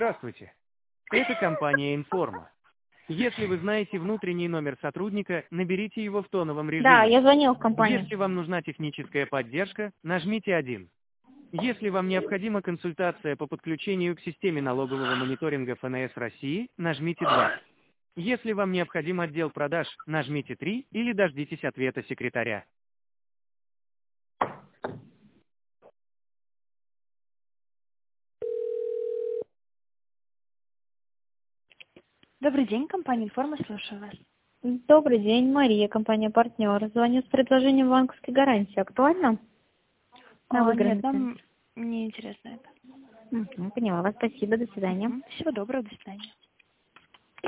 Здравствуйте. Это компания «Информа». Если вы знаете внутренний номер сотрудника, наберите его в тоновом режиме. Да, я звонила в компанию. Если вам нужна техническая поддержка, нажмите 1. Если вам необходима консультация по подключению к системе налогового мониторинга ФНС России, нажмите 2. Если вам необходим отдел продаж, нажмите 3 или дождитесь ответа секретаря. Добрый день, компания «Информа», слушаю вас. Добрый день, Мария, компания «Партнер». Звоню с предложением банковской гарантии. Актуально? На выигранный Нет, нам центр. не интересно это. Поняла вас. Спасибо. До свидания. Всего доброго, до свидания.